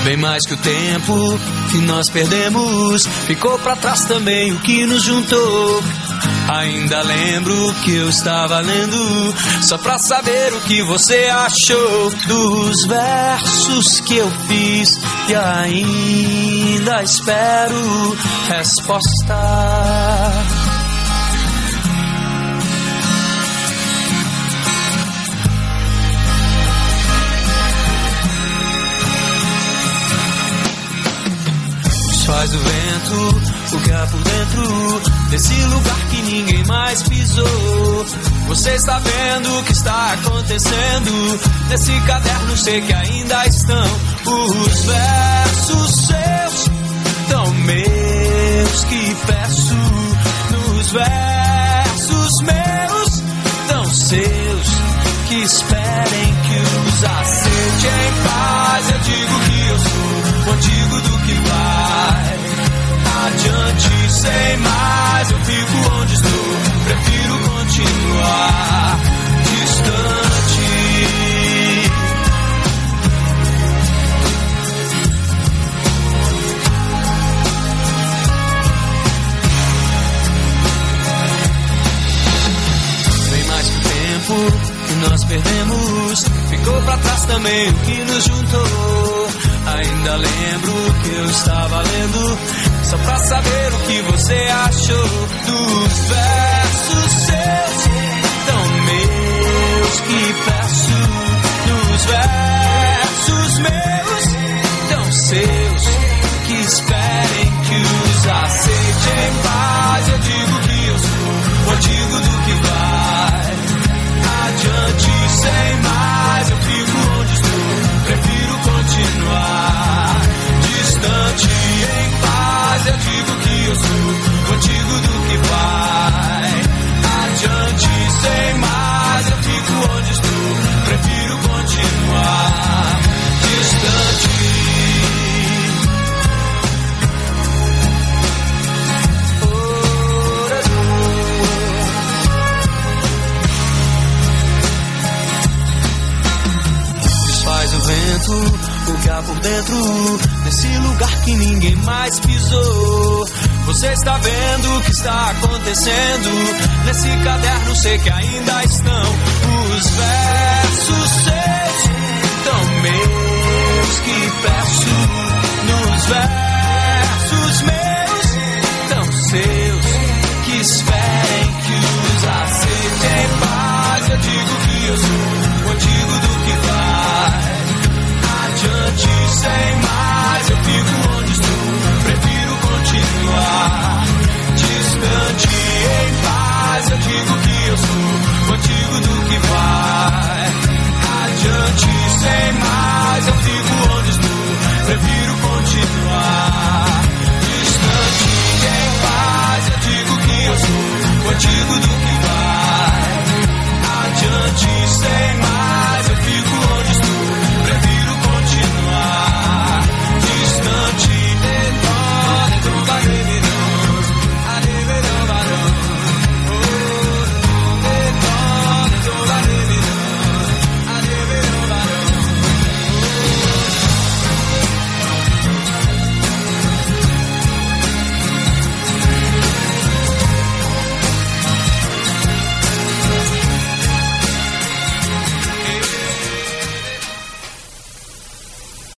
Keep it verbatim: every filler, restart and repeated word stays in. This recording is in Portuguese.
Bem mais que o tempo que nós perdemos, ficou pra trás também o que nos juntou. Ainda lembro que eu estava lendo, só pra saber o que você achou dos versos que eu fiz, e ainda espero resposta. Faz o vento, o que há por dentro desse lugar que ninguém mais pisou. Você está vendo o que está acontecendo nesse caderno, sei que ainda estão os versos seus, tão meus que peço. Nos versos meus, tão seus, que esperem que os aceite em paz. Eu digo que eu sou o antigo do que vai adiante sem mais. Eu fico onde estou, prefiro continuar distante. Bem mais que o tempo que nós perdemos, ficou pra trás também o que nos juntou. Ainda lembro que eu estava lendo, só pra saber o que você achou dos versos seus, tão meus que peço. Nos versos meus, tão seus, que esperem que os aceite em paz. Eu digo que eu sou o antigo do que vai adiante sem mais. Eu fico onde estou, prefiro continuar distante em paz. Eu digo que eu sou o antigo do que vai adiante sem mais. Eu fico onde estou, prefiro continuar distante. Desfaz o vento, o que há por dentro desse lugar que ninguém mais pisou. Você está vendo o que está acontecendo nesse caderno, sei que ainda estão